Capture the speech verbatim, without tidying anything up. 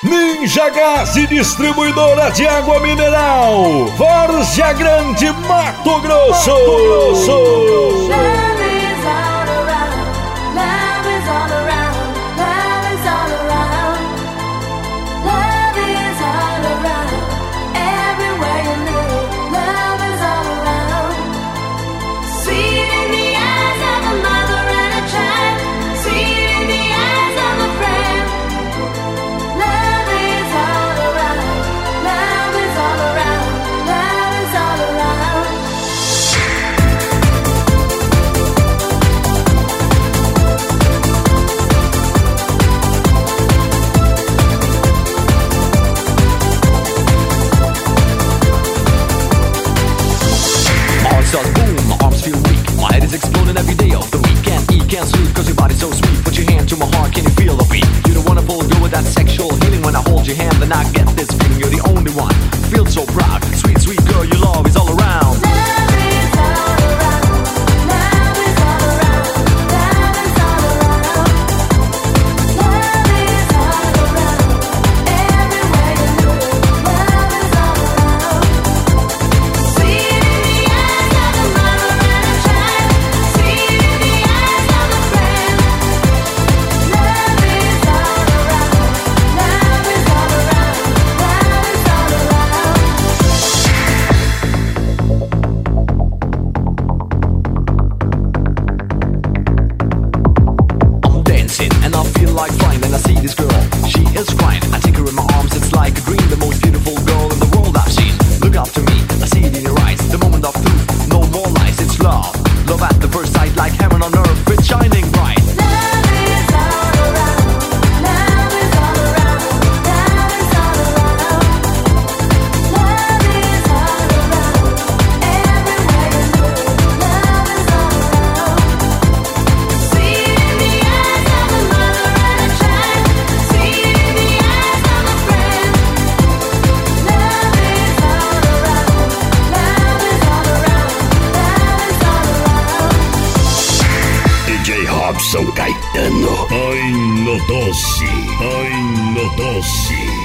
Ninja Gás e Distribuidora de Água Mineral, Várzea Grande, Mato Grosso. Mato Grosso. Exploding every day of the week. Can't eat, can't sleep, cause your body's so sweet. Put your hand to my heart, can you feel the beat? You're the wonderful girl with that sexual healing. When I hold your hand, then I get this feeling. You're the only one, feel so proud. Sweet, sweet girl, your love is all around. Love is all around. Love is all around. Love is all around. Love is all around. Everywhere you look, love is all around. Sweet in the eyes of the mother and a child. Like flying, and I see this girl, she is crying. I take her in my arms, it's like a dream. The most beautiful girl in the world I've seen. Look up to me, I see it in your eyes. The moment of truth, no more lies. It's love, love at the first sight. Like heaven on earth, it's shining bright. Love is all around. Love is all around. Love is all around. Love is all around. Everywhere you look, love is all around. Sweet in the eyes of the mother. D J Robson Caetano. Ai no doce, ai no doce.